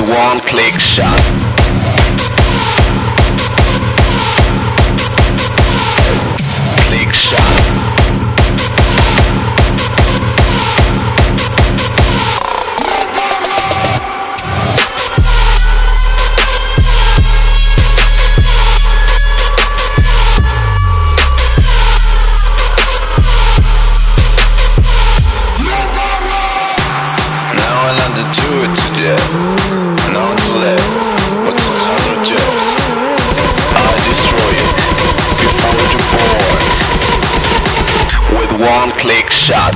one click shot. Click shot. Do it to death, not to live, but to 100 years. I destroy you before you're born with one click shot.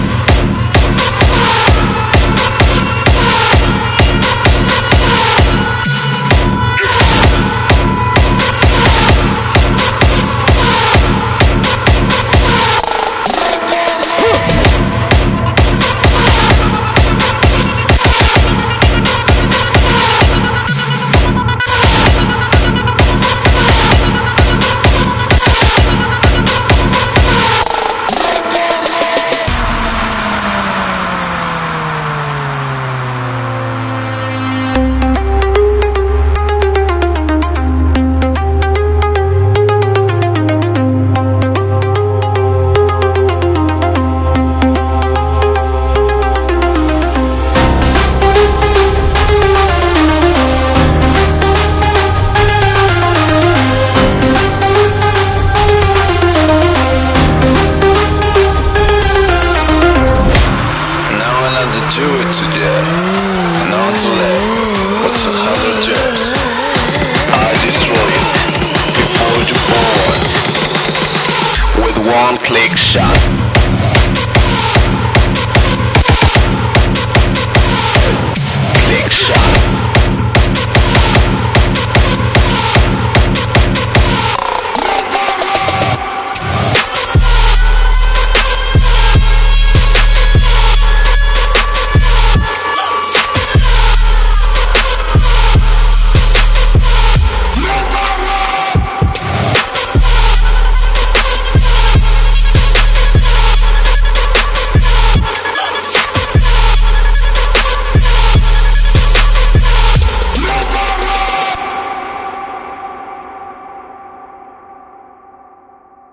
Do it to death, not to live, but to 100 years. I destroy you before you're born with one click shot.